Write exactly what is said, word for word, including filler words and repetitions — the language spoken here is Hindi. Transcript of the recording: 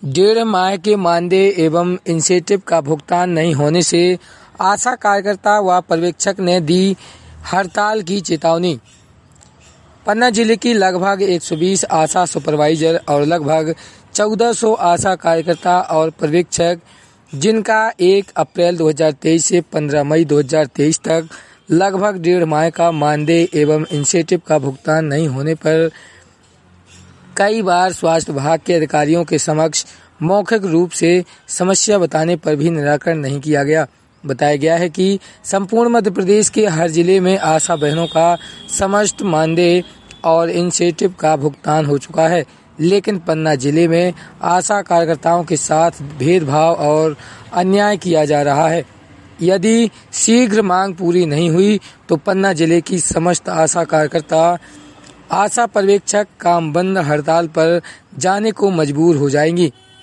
डेढ़ माह के मानदेय एवं इंसेंटिव का भुगतान नहीं होने से आशा कार्यकर्ता व पर्यवेक्षक ने दी हड़ताल की चेतावनी। पन्ना जिले की लगभग एक सौ बीस आशा सुपरवाइजर और लगभग चौदह सौ आशा कार्यकर्ता और पर्यवेक्षक, जिनका एक अप्रैल दो हज़ार तेईस से पंद्रह मई दो हज़ार तेईस तक लगभग डेढ़ माह का मानदेय एवं इंसेंटिव का भुगतान नहीं होने पर कई बार स्वास्थ्य विभाग के अधिकारियों के समक्ष मौखिक रूप से समस्या बताने पर भी निराकरण नहीं किया गया। बताया गया है कि संपूर्ण मध्य प्रदेश के हर जिले में आशा बहनों का समस्त मानदेय और इंसेंटिव का भुगतान हो चुका है, लेकिन पन्ना जिले में आशा कार्यकर्ताओं के साथ भेदभाव और अन्याय किया जा रहा है। यदि शीघ्र मांग पूरी नहीं हुई तो पन्ना जिले की समस्त आशा कार्यकर्ता, आशा पर्यवेक्षक काम बंद हड़ताल पर जाने को मजबूर हो जाएंगी।